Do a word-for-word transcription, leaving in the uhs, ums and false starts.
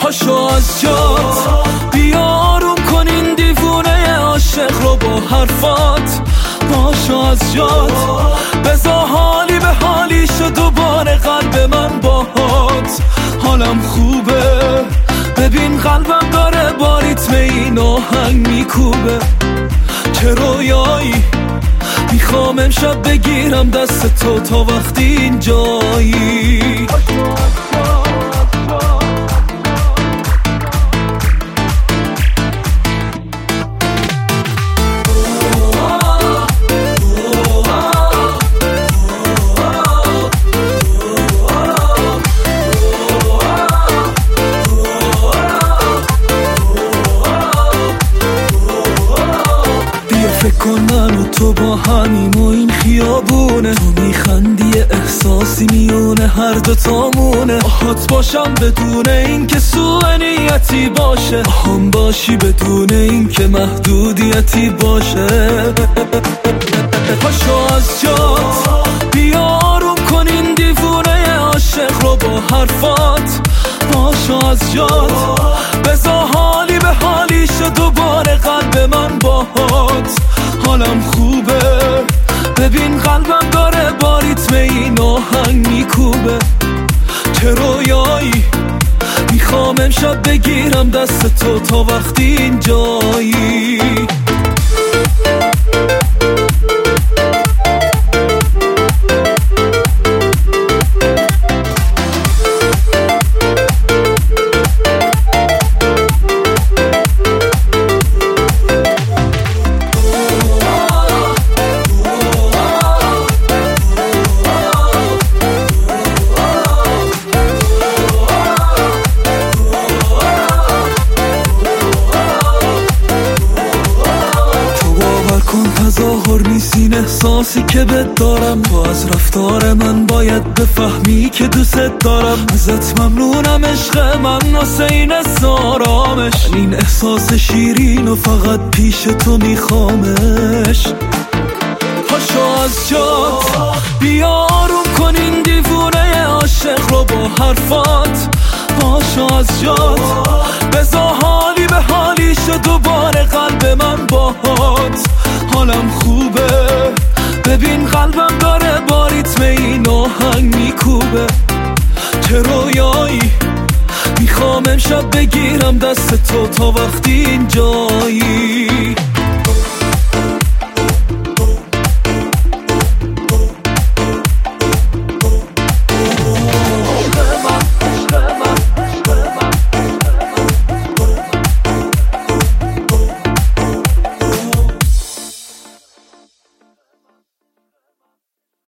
پاشو از جات بیا آروم کن این دیوونه عاشق رو با حرفات. پاشو از جات بذار حالی به حالی شد دوباره قلب من باهات. حالم خوبه ببین قلبم داره با ریتم این آهنگ میکوبه. چه رویایی میخوام امشب بگیرم دست تو تا وقتی اینجایی. فکر کن من و تو با همیم و این خیابونه. تو میخندی احساسی میونه هر دوتامونه. آهات باشم بدون این که سوء نیتی باشه. آهم باشی بدون این که محدودیتی باشه. پاشو از جات بیا آروم کن این دیوونه عاشق رو با حرفات. پاشو از جات بذار حالی به حالی شد دوباره قلب من باهات. حالم خوبه ببین قلبم داره با ریتم این آهنگ میکوبه. چه رویایی میخوام امشب بگیرم دست تو تا وقتی اینجایی. تظاهر نیست این احساسی که بهت دارم. تو از رفتار من باید بفهمی که دوست دارم. ازت ممنونم عشق من واسه این آرامش. این احساس شیرین و فقط پیش تو میخوامش. پاشو از جات بیا آروم کن این دیوونه عاشق رو با حرفات. پاشو از جات بذار حالی به حالی شد دوباره قلب من باهات. حالم خوبه ببین قلبم داره با ریتم این آهنگ میکوبه. چه رویایی میخوام امشب بگیرم دست تو تا وقتی اینجایی.